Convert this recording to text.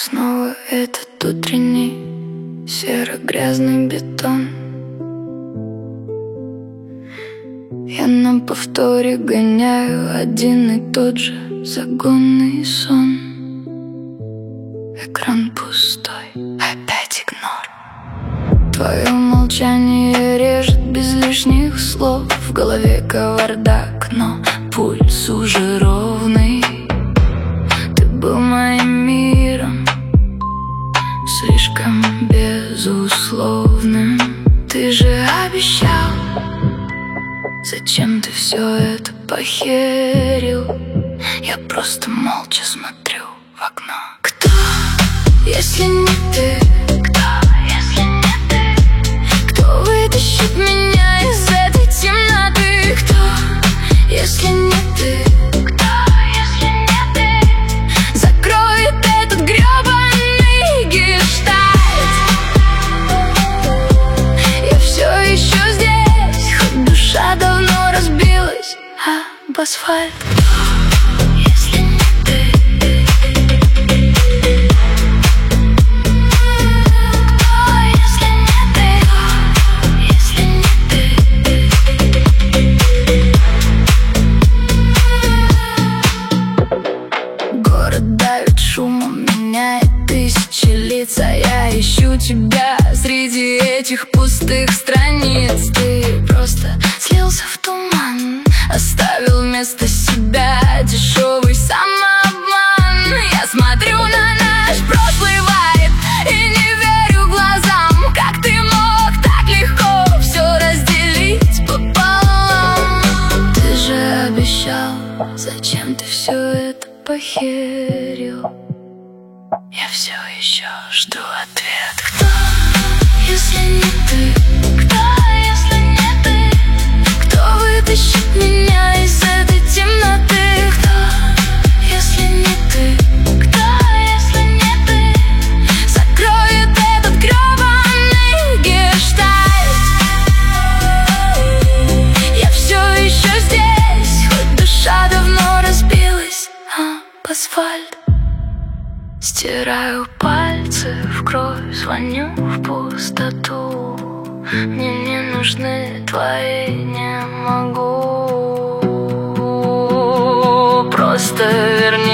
Снова этот утренний серо-грязный бетон. Я на повторе гоняю один и тот же загонный сон. Экран пустой, опять игнор. Твое молчание режет без лишних слов. В голове кавардак, но пульс уже ровный. Ты был моим миром, слишком безусловным. Ты же обещал, зачем ты все это похерил? Я просто молча смотрю в окно. Кто, если не ты? Кто, если не ты? Кто вытащит меня из этой темноты? Кто, если не ты? Кто, если не ты? Закроет этот грёбаный гештальт. Я все еще здесь, хоть душа давно разбилась об асфальт. Если не ты, кто, если не ты, если не ты. Город давит шумом, меняет тысячи лиц, а я ищу тебя среди этих пустых страниц. Ты просто слился в туман, оставил вместо себя дешевый самообман. Я смотрю на наш прошлый вайб и не верю глазам. Как ты мог так легко все разделить пополам? Ты же обещал, зачем ты все это похерил? Я все еще жду ответ. Кто, если не ты? Кто, если не ты? Кто вытащит меня из этой темноты? Кто, если не ты? Кто, если не ты? Закроет этот грёбаный гештальт. Я все еще здесь, хоть душа давно разбилась об асфальт. Стираю пальцы в кровь, звоню в пустоту. Мне не нужны твои, не могу. Просто верни